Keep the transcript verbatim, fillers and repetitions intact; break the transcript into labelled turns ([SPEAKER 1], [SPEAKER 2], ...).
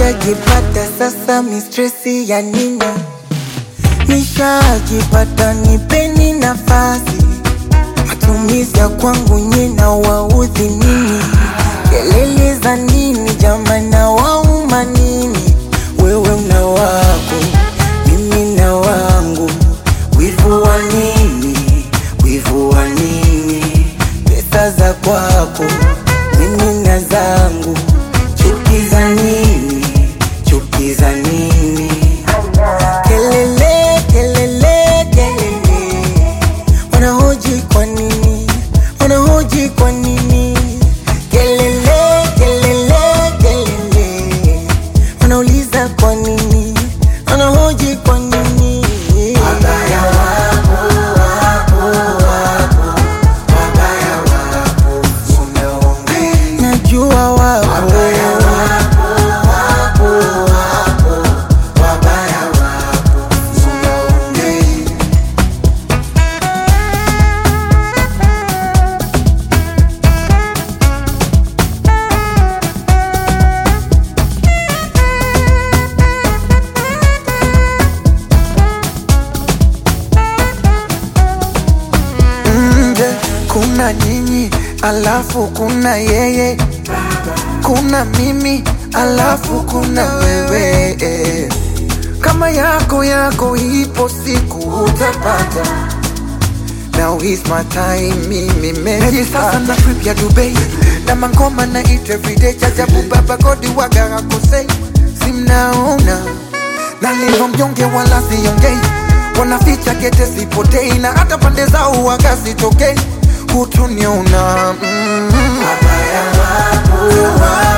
[SPEAKER 1] Nishajipata sasa mistresi ya nini? Nishajipata nipeni nafasi. Matumizi ya kwangu nyina waudhi nini? Kelele za nini jamana wauma nini? Wewe una wako, mimi na wangu. Wivu wa nini? Wivu wa nini? Pesa za kwako, mimi na zangu. Chuki za nini? Chuki za nini? Kelele, kelele, kelele. Wanahoji kwa nini? Wanahoji kwa nini? Kelele, kelele, kelele. Wanauliza kwa nini? Wanahoji kwa nini? Wabaya wapo, wapo, wapo. Wabaya wapo, unaongea. Najua wapo. Wabaya wapo, wapo, wapo. Wabaya wapo, unaongea.
[SPEAKER 2] Nje kuna nyinyi alafu kuna yeye, kuna mimi alafu kuna wewe. Kama yako yako ipo siku utapata. Now is my time, mimi meji sasa na trip ya Dubai. Na mangoma na eat everyday. Chajabu baba godi waga hakosei. Simnaona na leo mjonge wala siongei. Wanaficha kete sipotei. Na hata pande zao waga sitokei. Hutuniona mm -hmm.
[SPEAKER 1] Wabaya wapo, wapo.